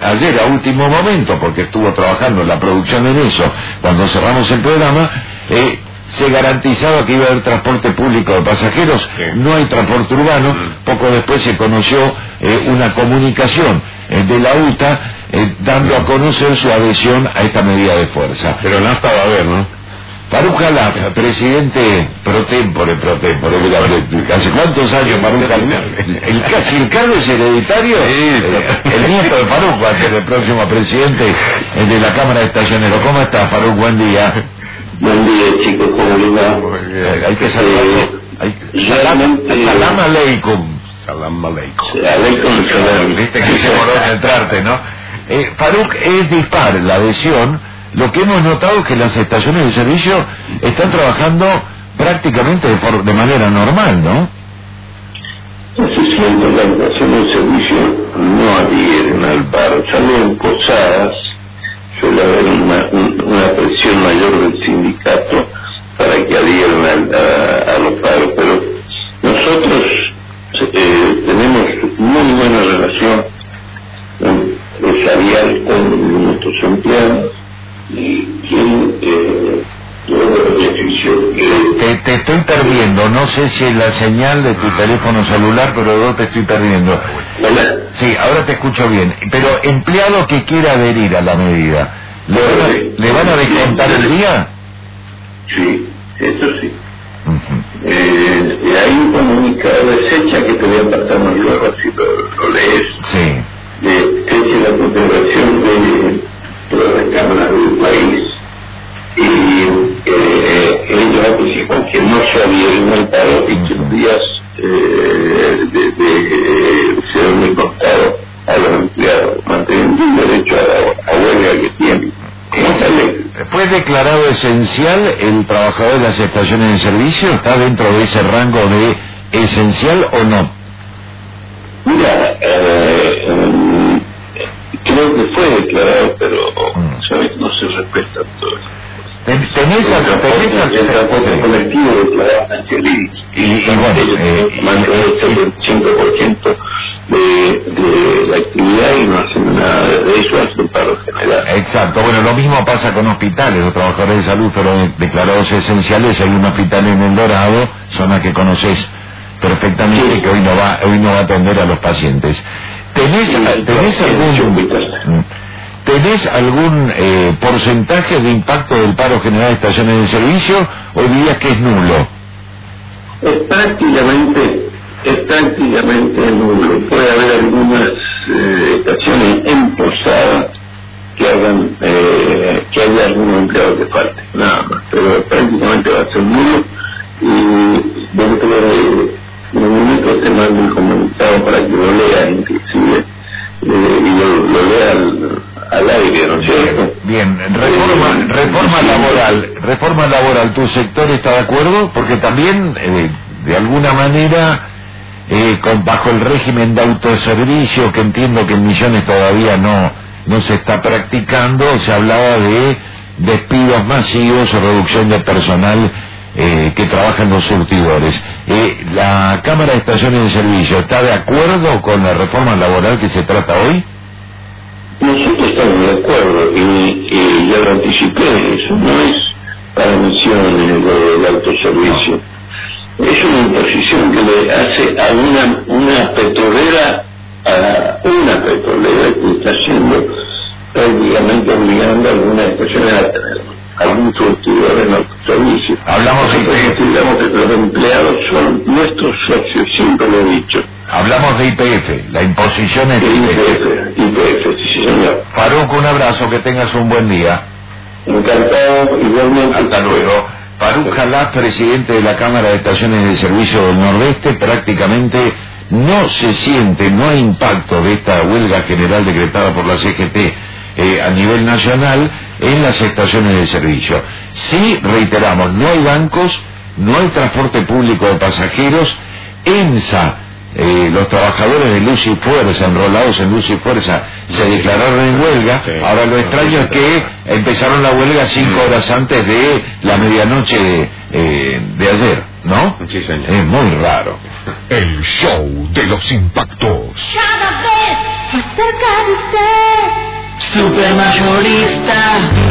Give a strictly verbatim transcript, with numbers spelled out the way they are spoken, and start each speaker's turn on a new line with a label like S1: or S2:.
S1: ayer a último momento, porque estuvo trabajando en la producción en eso, cuando cerramos el programa, eh, se garantizaba que iba a haber transporte público de pasajeros, sí. No hay transporte urbano, mm. Poco después se conoció eh, una comunicación eh, de la U T A eh, dando a conocer su adhesión a esta medida de fuerza.
S2: Pero no estaba a ver, ¿no?
S1: Faruk Jalaf, presidente pro tempore, pro tempore, ¿hace cuántos años Faruk Jalaf? El, casi el cargo es hereditario, sí, el, el nieto de Faruk va a ser el próximo presidente de la Cámara de Estacioneros. ¿Cómo está, Faruk? Buen día.
S3: Buen día, chicos, ¿cómo les va?
S1: Eh, hay que saludarlo. Eh, salam, salam aleikum.
S2: Salam aleikum.
S3: Aleikum salam.
S1: Viste que se voló a entrarte, ¿no? Eh, Faruk, es dispar la adhesión. Lo que hemos notado es que las estaciones de servicio están trabajando prácticamente de, for de manera normal, ¿no?
S3: Se siente la estación de servicio no adhieren al paro, salvo en posadas. Suele haber una, una presión mayor del sindicato para que adhieran a, a, a los paros, pero nosotros eh, tenemos muy buena relación empresarial con nuestros empleados y quien eh, los beneficios que...
S1: Te, te estoy perdiendo, no sé si es la señal de tu teléfono celular, pero yo te estoy perdiendo.
S3: ¿Hola?
S1: Sí, ahora te escucho bien. Pero empleado que quiera adherir a la medida, ¿le van a, ¿le van a descontar el día?
S3: Sí, eso sí.
S1: Uh-huh.
S3: eh, hay un comunicado de fecha que te voy a pasar más luego, si lo, lo lees.
S1: Sí.
S3: De fecha la Confederación de todas las cámaras del país. Y eh, ellos anticipan que no se adhieren al paro y que los días eh, de, de, de, se han descontado a los empleados, manteniendo el derecho a, a huelga que tienen.
S1: ¿Fue declarado esencial el trabajador de las estaciones de servicio? ¿Está dentro de ese rango de esencial o no?
S3: Mira, eh, eh, creo que fue declarado, pero mm. ¿sabes? No se respeta todo eso.
S1: ¿Tenés, tenés al, tenés al,
S3: el transporte colectivo declarado Angelí y, y bueno, ellos eh, más del setenta y cinco por ciento de, de la actividad y no hacen nada de eso, hacen paro general.
S1: Exacto, bueno, lo mismo pasa con hospitales. Los trabajadores de salud fueron declarados esenciales. Hay un hospital en El Dorado, zona que conoces perfectamente, sí. Que hoy no va hoy no va a atender a los pacientes. ¿Tenés, sí, ¿tenés algún... ¿Tenés algún eh, porcentaje de impacto del paro general de estaciones de servicio o dirías que es nulo?
S3: Es prácticamente, es prácticamente nulo. Puede haber algunas eh, estaciones en posada que hagan, eh, que haya algún empleado que falte, nada más, pero prácticamente va a ser nulo y dentro de, de un momento te mando un comunicado para que lo leas inclusive eh, y lo, lo lea al, al aire, ¿no es cierto?
S1: Bien, reforma, reforma laboral, reforma laboral, ¿tu sector está de acuerdo? Porque también, eh, de alguna manera, eh, con, bajo el régimen de autoservicio, que entiendo que en Misiones todavía no, no se está practicando, se hablaba de despidos masivos o reducción de personal eh, que trabaja en los surtidores. Eh, ¿La Cámara de Estaciones de Servicio está de acuerdo con la reforma laboral que se trata hoy?
S3: Nosotros estamos de acuerdo y, y ya lo anticipé, eso no es para Misiones lo del autoservicio, es una imposición que le hace a una, una petrolera, a una petrolera que está haciendo prácticamente obligando a algunas estaciones a tener algún surtidor en autoservicio.
S1: Hablamos de I P F.
S3: Digamos que los empleados son nuestros socios, siempre lo he dicho.
S1: Hablamos de I P F, la imposición es de I P F.
S3: I P F, sí señor.
S1: Faruk, un abrazo, que tengas un buen día.
S3: Encantado, igualmente.
S1: Hasta luego. Faruk Jalaf, presidente de la Cámara de Estaciones de Servicio del Nordeste, prácticamente no se siente, no hay impacto de esta huelga general decretada por la C G T eh, a nivel nacional en las estaciones de servicio. Sí, reiteramos, no hay bancos, no hay transporte público de pasajeros. ENSA, eh, los trabajadores de Luz y Fuerza, enrolados en Luz y Fuerza, se declararon en huelga. Ahora lo extraño es que empezaron la huelga cinco horas antes de la medianoche de, eh, de ayer, ¿no?
S2: Sí, señor.
S1: Es muy raro.
S4: El show de los impactos.
S5: Cada vez más cerca de usted.
S4: supermayorista.